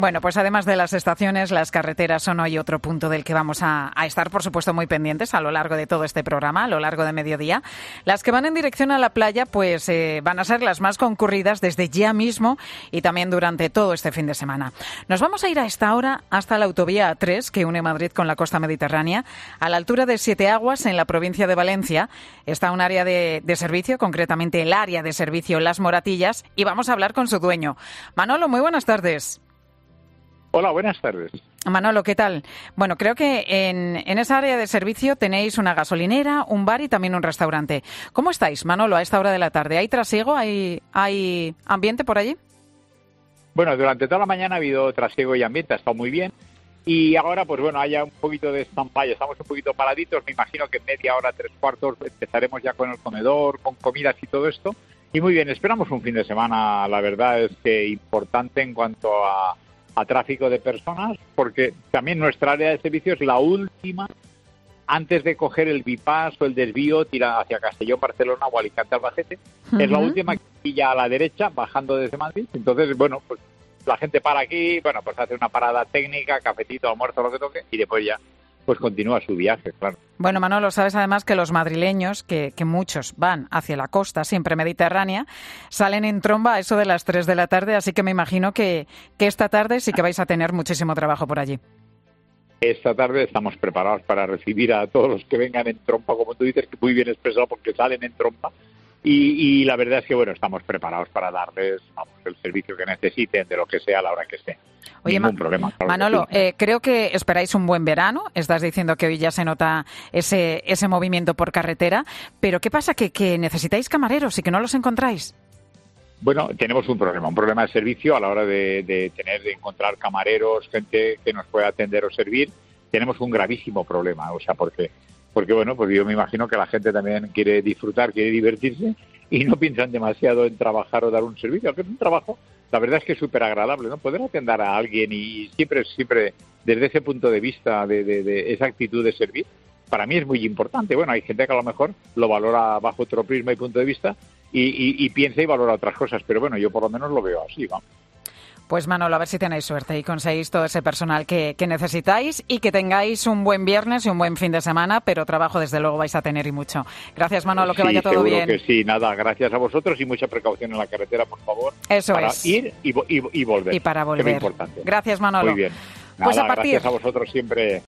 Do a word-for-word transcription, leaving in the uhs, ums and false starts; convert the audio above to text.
Bueno, pues además de las estaciones, las carreteras son hoy otro punto del que vamos a, a estar, por supuesto, muy pendientes a lo largo de todo este programa, a lo largo de mediodía. Las que van en dirección a la playa, pues eh, van a ser las más concurridas desde ya mismo y también durante todo este fin de semana. Nos vamos a ir a esta hora hasta la autovía A tres, que une Madrid con la costa mediterránea. A la altura de Siete Aguas, en la provincia de Valencia, está un área de, de servicio, concretamente el área de servicio Las Moratillas, y vamos a hablar con su dueño. Manolo, muy buenas tardes. Hola, buenas tardes. Manolo, ¿qué tal? Bueno, creo que en, en esa área de servicio tenéis una gasolinera, un bar y también un restaurante. ¿Cómo estáis, Manolo, a esta hora de la tarde? ¿Hay trasiego? ¿Hay, hay ambiente por allí? Bueno, durante toda la mañana ha habido trasiego y ambiente, ha estado muy bien. Y ahora, pues bueno, haya un poquito de stand-by, estamos un poquito paraditos. Me imagino que en media hora, tres cuartos, empezaremos ya con el comedor, con comidas y todo esto. Y muy bien, esperamos un fin de semana, la verdad es que importante en cuanto a... a tráfico de personas, porque también nuestra área de servicio es la última antes de coger el bypass o el desvío tira hacia Castellón, Barcelona o Alicante, Albacete. Uh-huh. Es la última que pilla a la derecha, bajando desde Madrid. Entonces, bueno, pues la gente para aquí, bueno, pues hace una parada técnica, cafetito, almuerzo, lo que toque, y después ya pues continúa su viaje, claro. Bueno, Manolo, sabes además que los madrileños, que, que muchos van hacia la costa, siempre mediterránea, salen en tromba a eso de las tres de la tarde, así que me imagino que, que esta tarde sí que vais a tener muchísimo trabajo por allí. Esta tarde estamos preparados para recibir a todos los que vengan en trompa, como tú dices, que muy bien expresado, porque salen en trompa. Y, y la verdad es que, bueno, estamos preparados para darles, vamos, el servicio que necesiten, de lo que sea, a la hora que sea. Oye, Ningún Ma- problema. Claro Manolo, que sí. eh, creo que esperáis un buen verano. Estás diciendo que hoy ya se nota ese, ese movimiento por carretera. Pero ¿qué pasa? ¿Que, que necesitáis camareros y que no los encontráis? Bueno, tenemos un problema, un problema de servicio a la hora de, de tener, de encontrar camareros, gente que nos pueda atender o servir. Tenemos un gravísimo problema, o sea, porque... Porque, bueno, pues yo me imagino que la gente también quiere disfrutar, quiere divertirse y no piensan demasiado en trabajar o dar un servicio, aunque es un trabajo, la verdad es que es súper agradable, ¿no? Poder atender a alguien y siempre, siempre desde ese punto de vista, de, de, de esa actitud de servir, para mí es muy importante. Bueno, hay gente que a lo mejor lo valora bajo otro prisma y punto de vista y, y, y piensa y valora otras cosas, pero bueno, yo por lo menos lo veo así, vamos. Pues Manolo, a ver si tenéis suerte y conseguís todo ese personal que, que necesitáis y que tengáis un buen viernes y un buen fin de semana, pero trabajo desde luego vais a tener y mucho. Gracias, Manolo, que sí, vaya todo seguro bien. Que sí, nada, gracias a vosotros y mucha precaución en la carretera, por favor. Eso para es. ir y, y, y volver. Y para volver. Que es muy importante. Gracias, Manolo. Muy bien. Nada, Pues a partir... gracias a vosotros siempre.